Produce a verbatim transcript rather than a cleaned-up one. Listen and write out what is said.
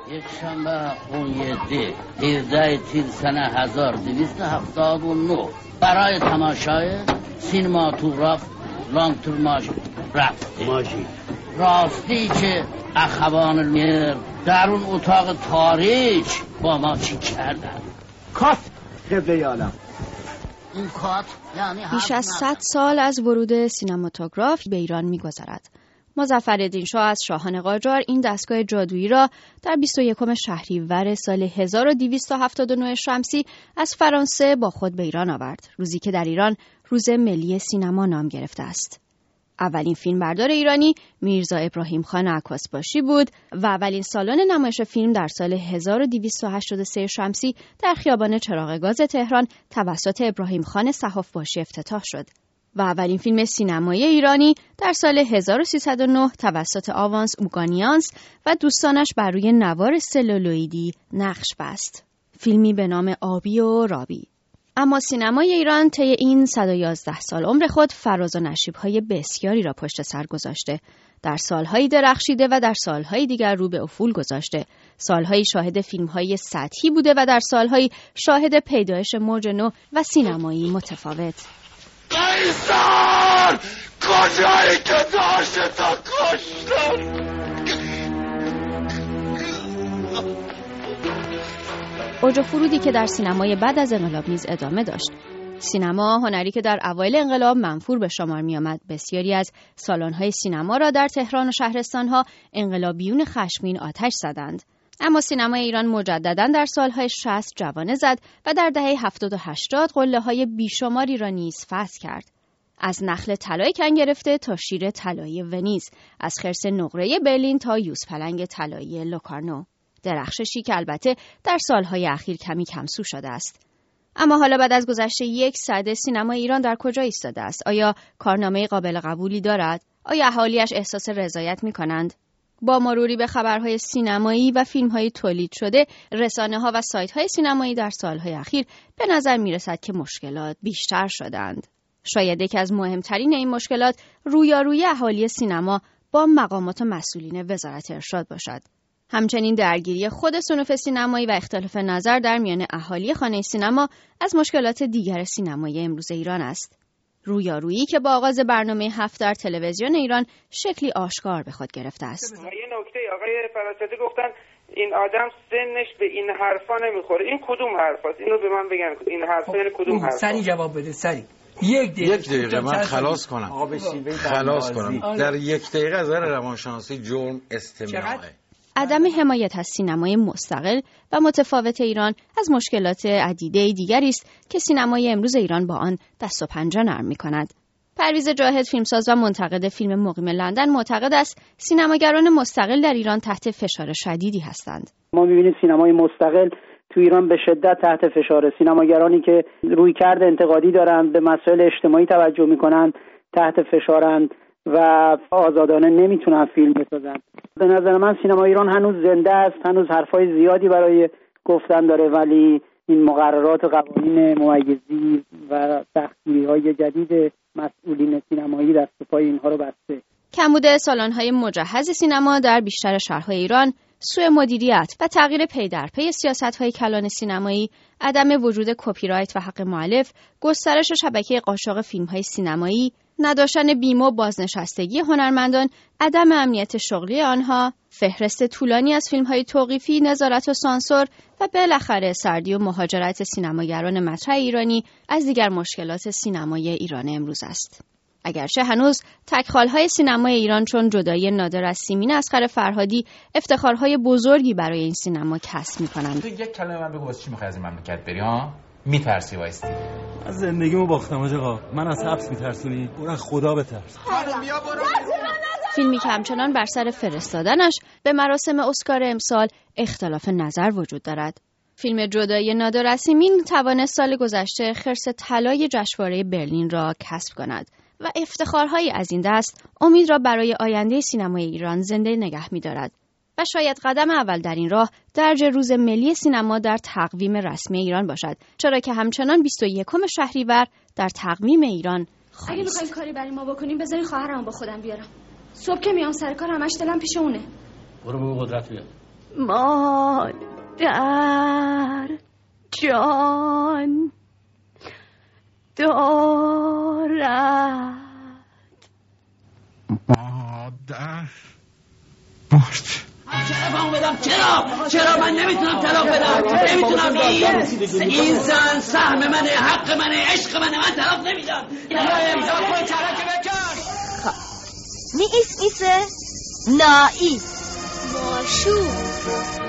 یک شنبه قویده هفده تیر سنه هزار دویست هفتاد و نه برای تماشای سینماتوگراف لانگتور ماژ رفته. ماژی راستی که اخوان المیر در اون اتاق تاریک با ما چی کردن؟ کات قبله عالم. این کات یعنی بیش از صد سال از ورود سینماتوگراف به ایران می‌گذرد. مظفرالدین شاه از شاهان قاجار این دستگاه جادویی را در بیست و یکم شهریور سال هزار و دویست و هفتاد و نه شمسی از فرانسه با خود به ایران آورد، روزی که در ایران روز ملی سینما نام گرفته است. اولین فیلمبردار ایرانی میرزا ابراهیم خان عکاسباشی بود و اولین سالن نمایش فیلم در سال هزار و دویست و هشتاد و سه شمسی در خیابان چراغ‌گاز تهران توسط ابراهیم خان صحاف‌باشی افتتاح شد و اولین فیلم سینمایی ایرانی در سال هزار و سیصد و نه توسط آوانس اوگانیانس و دوستانش بر روی نوار سلولوئیدی نقش بست. فیلمی به نام آبی و رابی. اما سینمای ایران طی این صد و یازده سال عمر خود فراز و نشیب‌های بسیاری را پشت سر گذاشته. در سال‌هایی درخشیده و در سال‌های دیگر رو به افول گذاشته. سال‌هایی شاهد فیلم‌های سطحی بوده و در سال‌هایی شاهد پیدایش موج نو و سینمایی متفاوت. قیصر کجایی که داشت تا کشتن؟ اوج و فرودی که در سینمای بعد از انقلاب نیز ادامه داشت. سینما هنری که در اوایل انقلاب منفور به شمار می آمد، بسیاری از سالن‌های سینما را در تهران و شهرستان‌ها انقلابیون خشمگین آتش زدند. اما سینمای ایران مجدداً در سالهای شصت جوانه زد و در دهه هفتاد و هشتاد قله‌های بیشماری را نیز فتح کرد. از نخل طلای کن گرفته تا شیر طلایی ونیز، از خرس نقره برلین تا یوزپلنگ طلایی لوکارنو. درخششی که البته در سالهای اخیر کمی کمسو شده است. اما حالا بعد از گذشت یک سده سینمای ایران در کجا ایستاده است؟ آیا کارنامه قابل قبولی دارد؟ آیا اهالیش احساس رضایت می‌کنند؟ با مروری به خبرهای سینمایی و فیلم‌های تولید شده، رسانه‌ها و سایت‌های سینمایی در سالهای اخیر به نظر می‌رسد که مشکلات بیشتر شدند. شاید یکی از مهمترین این مشکلات رویارویی اهالی سینما با مقامات و مسئولین وزارت ارشاد باشد. همچنین درگیری خود صنوف سینمایی و اختلاف نظر در میان اهالی خانه سینما از مشکلات دیگر سینمای امروز ایران است. رویارویی که با آغاز برنامه هفت در تلویزیون ایران شکلی آشکار به خود گرفته است. یه نکته آقای فراستی گفتن این آدم سنش به این حرفا نمیخوره. این کدوم حرفاست؟ اینو به من بگن. این حرفا یعنی کدوم حرفا؟ سری جواب بده، سری. یک دقیقه, یک دقیقه من خلاص کنم. خلاص کنم. در یک دقیقه از نظر روانشناسی جرم استماعه. عدم حمایت از سینمای مستقل و متفاوت ایران از مشکلات عدیده دیگری است که سینمای امروز ایران با آن دست و پنجه نرم می‌کند. پرویز جاهد، فیلمساز و منتقد فیلم مقیم لندن، معتقد است سینماگران مستقل در ایران تحت فشار شدیدی هستند. ما می‌بینیم سینمای مستقل تو ایران به شدت تحت فشار. سینماگرانی که رویکرد انتقادی دارند، به مسائل اجتماعی توجه می‌کنند، تحت فشارند و آزادانه نمیتونن فیلم بسازن. به نظر من سینما ایران هنوز زنده است، هنوز حرفای زیادی برای گفتن داره، ولی این مقررات قوانین ممیزی و سختگیری‌های جدید مسئولین سینمایی دست و پای اینها رو بسته. کمبود سالن‌های مجهز سینما در بیشتر شهرهای ایران، سوء مدیریت و تغییر پی در پی سیاست‌های کلان سینمایی، عدم وجود کپی رایت و حق مؤلف، گسترش شبکه قاچاق فیلم‌های سینمایی، نداشتن بیمه و بازنشستگی هنرمندان، عدم امنیت شغلی آنها، فهرست طولانی از فیلم‌های توقیفی، نظارت و سانسور و بالاخره سردی و مهاجرت سینماگران مطرح ایرانی از دیگر مشکلات سینمای ایران امروز است. اگرچه هنوز تکخال‌های سینمای ایران چون جدایی نادر از سیمین اصغر فرهادی افتخارهای بزرگی برای این سینما کسب می‌کنند. تو یک کلمه من بگو واسه چی می‌خوای از این مملکت بری ها؟ میترسی وایستی؟ از زندگیمو باختم آقا. من از حبس میترسونی؟ برو از خدا بترس. فیلمی که همچنان بر سر فرستادنش به مراسم اسکار امسال اختلاف نظر وجود دارد. فیلم جدایی نادر از سیمین توانست سال گذشته خرس طلای جشنواره برلین را کسب کند و افتخارهایی از این دست امید را برای آینده سینمای ایران زنده نگه می‌دارد. و شاید قدم اول در این راه درج روز ملی سینما در تقویم رسمی ایران باشد، چرا که همچنان بیست و یکم شهریور در تقویم ایران خواهد. اگه می‌خواید کاری برای ما بکنیم بذارین خواهرمو با خودم بیارم. صبح که میام سر کار همش دلم پیش اونه. برو بگو قدرت بیاد. مادر جان دارد. مادر مرد. چرا بامو بدم؟ چرا؟ چرا من نمیتونم طلاق بدم؟ نمیتونم. این این زن سهم منه، حق منه، عشق منه. من طلاق نمیدم. امضا کن ترک بکن. نه اسمیسه؟ نه ای ماشو